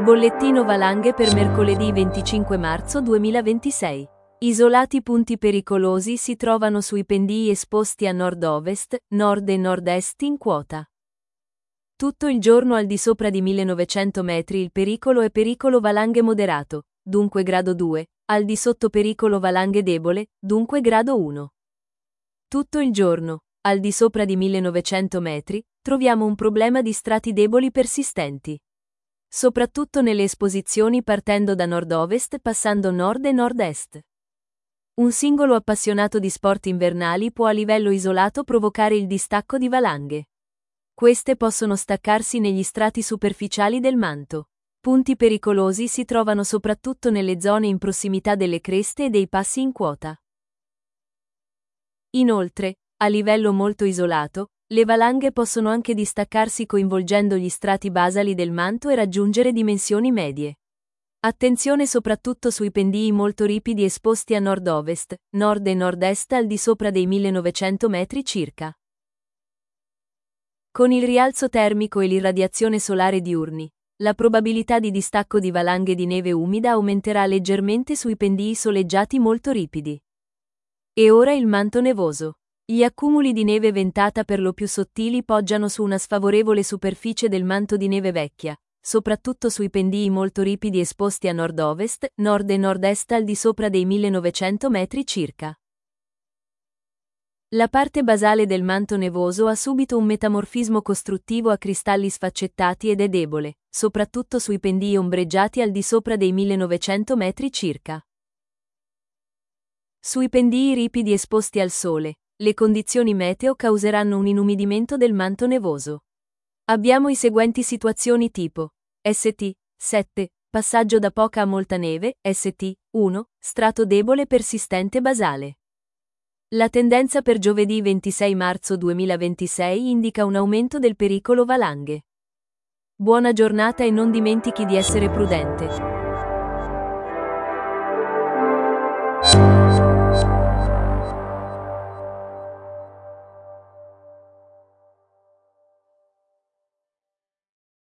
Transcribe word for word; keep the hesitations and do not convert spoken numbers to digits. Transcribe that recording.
Bollettino valanghe per mercoledì venticinque marzo duemilaventisei. Isolati punti pericolosi si trovano sui pendii esposti a nord-ovest, nord e nord-est in quota. Tutto il giorno al di sopra di millenovecento metri il pericolo è pericolo valanghe moderato, dunque grado due, al di sotto pericolo valanghe debole, dunque grado uno. Tutto il giorno, al di sopra di millenovecento metri, troviamo un problema di strati deboli persistenti. Soprattutto nelle esposizioni partendo da nord-ovest passando nord e nord-est. Un singolo appassionato di sport invernali può a livello isolato provocare il distacco di valanghe. Queste possono staccarsi negli strati superficiali del manto. Punti pericolosi si trovano soprattutto nelle zone in prossimità delle creste e dei passi in quota. Inoltre, a livello molto isolato, le valanghe possono anche distaccarsi coinvolgendo gli strati basali del manto e raggiungere dimensioni medie. Attenzione soprattutto sui pendii molto ripidi esposti a nord-ovest, nord e nord-est al di sopra dei millenovecento metri circa. Con il rialzo termico e l'irradiazione solare diurni, la probabilità di distacco di valanghe di neve umida aumenterà leggermente sui pendii soleggiati molto ripidi. E ora il manto nevoso. Gli accumuli di neve ventata per lo più sottili poggiano su una sfavorevole superficie del manto di neve vecchia, soprattutto sui pendii molto ripidi esposti a nord-ovest, nord e nord-est al di sopra dei millenovecento metri circa. La parte basale del manto nevoso ha subito un metamorfismo costruttivo a cristalli sfaccettati ed è debole, soprattutto sui pendii ombreggiati al di sopra dei millenovecento metri circa. Sui pendii ripidi esposti al sole, le condizioni meteo causeranno un inumidimento del manto nevoso. Abbiamo i seguenti situazioni tipo S T sette, passaggio da poca a molta neve, S T uno, strato debole persistente basale. La tendenza per giovedì ventisei marzo duemilaventisei indica un aumento del pericolo valanghe. Buona giornata e non dimentichi di essere prudente.